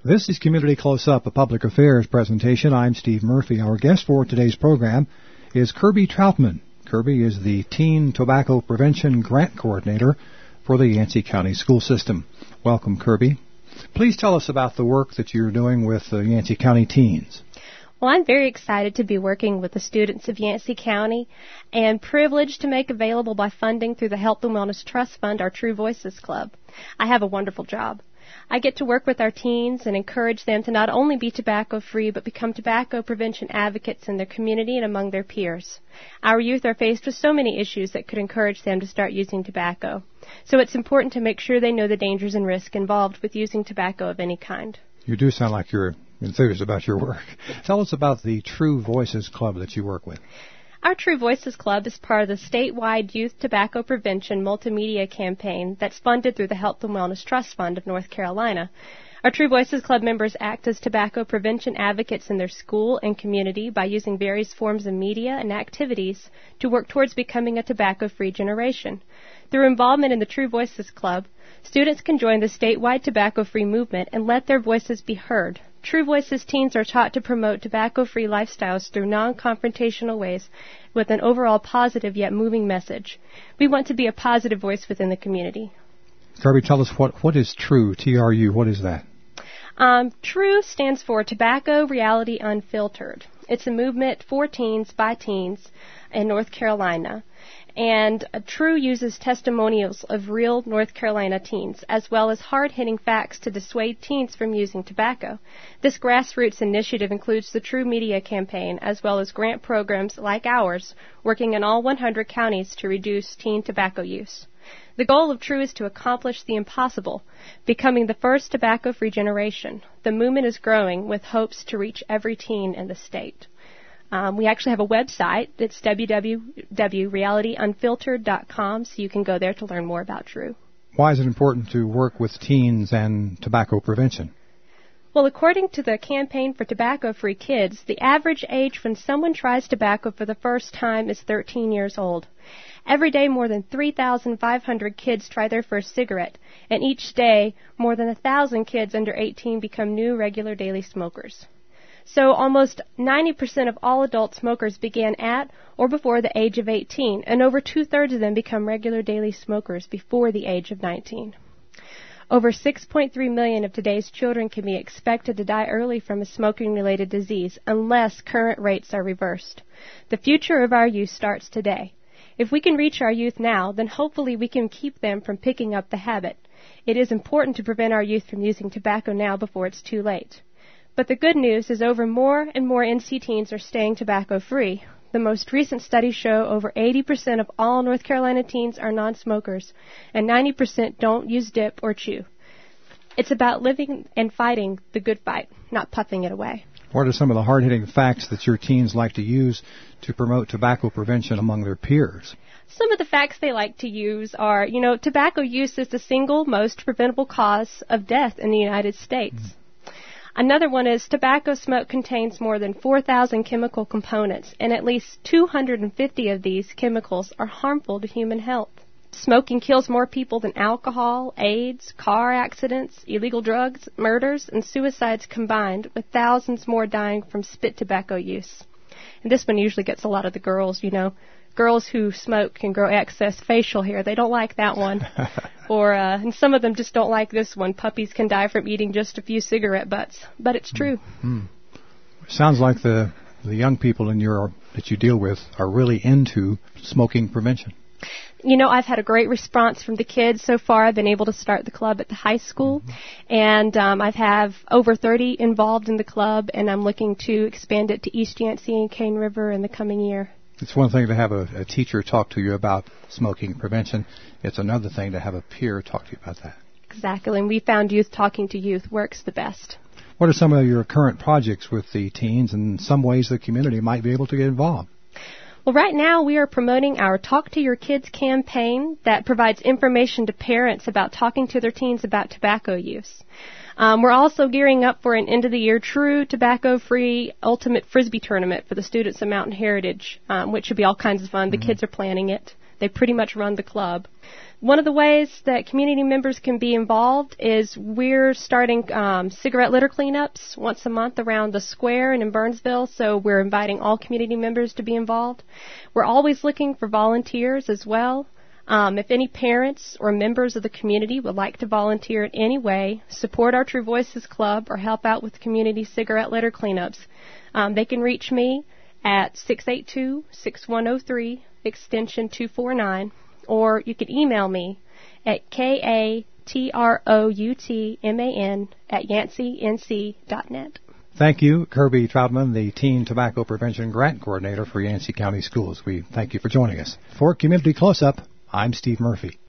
This is Community Close-Up, a public affairs presentation. I'm Steve Murphy. Our guest for today's program is Kirby Troutman. Kirby is the Teen Tobacco Prevention Grant Coordinator for the Yancey County School System. Welcome, Kirby. Please tell us about the work that you're doing with the Yancey County teens. Well, I'm very excited to be working with the students of Yancey County and privileged to make available by funding through the Health and Wellness Trust Fund our True Voices Club. I have a wonderful job. I get to work with our teens and encourage them to not only be tobacco-free, but become tobacco prevention advocates in their community and among their peers. Our youth are faced with so many issues that could encourage them to start using tobacco. So it's important to make sure they know the dangers and risks involved with using tobacco of any kind. You do sound like you're enthused about your work. Tell us about the True Voices Club that you work with. Our True Voices Club is part of the statewide Youth Tobacco Prevention multimedia campaign that's funded through the Health and Wellness Trust Fund of North Carolina. Our True Voices Club members act as tobacco prevention advocates in their school and community by using various forms of media and activities to work towards becoming a tobacco-free generation. Through involvement in the True Voices Club, students can join the statewide tobacco-free movement and let their voices be heard. True Voices teens are taught to promote tobacco-free lifestyles through non-confrontational ways with an overall positive yet moving message. We want to be a positive voice within the community. Kirby, tell us what is TRUE, T-R-U, what is that? TRUE stands for Tobacco Reality Unfiltered. It's a movement for teens by teens in North Carolina. And TRUE uses testimonials of real North Carolina teens, as well as hard-hitting facts to dissuade teens from using tobacco. This grassroots initiative includes the TRUE Media campaign, as well as grant programs like ours, working in all 100 counties to reduce teen tobacco use. The goal of TRUE is to accomplish the impossible, becoming the first tobacco-free generation. The movement is growing with hopes to reach every teen in the state. We actually have a website. It's www.realityunfiltered.com, so you can go there to learn more about TRUE. Why is it important to work with teens and tobacco prevention? Well, according to the Campaign for Tobacco-Free Kids, the average age when someone tries tobacco for the first time is 13 years old. Every day, more than 3,500 kids try their first cigarette, and each day, more than 1,000 kids under 18 become new regular daily smokers. So almost 90% of all adult smokers began at or before the age of 18, and over two-thirds of them become regular daily smokers before the age of 19. Over 6.3 million of today's children can be expected to die early from a smoking-related disease unless current rates are reversed. The future of our youth starts today. If we can reach our youth now, then hopefully we can keep them from picking up the habit. It is important to prevent our youth from using tobacco now before it's too late. But the good news is more and more NC teens are staying tobacco-free. The most recent studies show over 80% of all North Carolina teens are non-smokers, and 90% don't use dip or chew. It's about living and fighting the good fight, not puffing it away. What are some of the hard-hitting facts that your teens like to use to promote tobacco prevention among their peers? Some of the facts they like to use are, tobacco use is the single most preventable cause of death in the United States. Another one is tobacco smoke contains more than 4,000 chemical components, and at least 250 of these chemicals are harmful to human health. Smoking kills more people than alcohol, AIDS, car accidents, illegal drugs, murders, and suicides combined, with thousands more dying from spit tobacco use. And this one usually gets a lot of the girls, Girls who smoke can grow excess facial hair. They don't like that one. And some of them just don't like this one. Puppies can die from eating just a few cigarette butts. But it's true. Mm-hmm. Sounds like the young people that you deal with are really into smoking prevention. I've had a great response from the kids so far. I've been able to start the club at the high school, and I've have over 30 involved in the club, and I'm looking to expand it to East Yancey and Cane River in the coming year. It's one thing to have a teacher talk to you about smoking prevention. It's another thing to have a peer talk to you about that. Exactly, and we found youth talking to youth works the best. What are some of your current projects with the teens and some ways the community might be able to get involved? Well, right now we are promoting our Talk to Your Kids campaign that provides information to parents about talking to their teens about tobacco use. We're also gearing up for an end-of-the-year true tobacco-free ultimate Frisbee tournament for the students of Mountain Heritage, which should be all kinds of fun. The kids are planning it. They pretty much run the club. One of the ways that community members can be involved is we're starting cigarette litter cleanups once a month around the square and in Burnsville, so we're inviting all community members to be involved. We're always looking for volunteers as well. If any parents or members of the community would like to volunteer in any way, support our True Voices Club, or help out with community cigarette litter cleanups, they can reach me at 682-6103, extension 249, or you can email me at katroutman@yancey.net. Thank you, Kirby Troutman, the Teen Tobacco Prevention Grant Coordinator for Yancey County Schools. We thank you for joining us. For Community Close-Up, I'm Steve Murphy.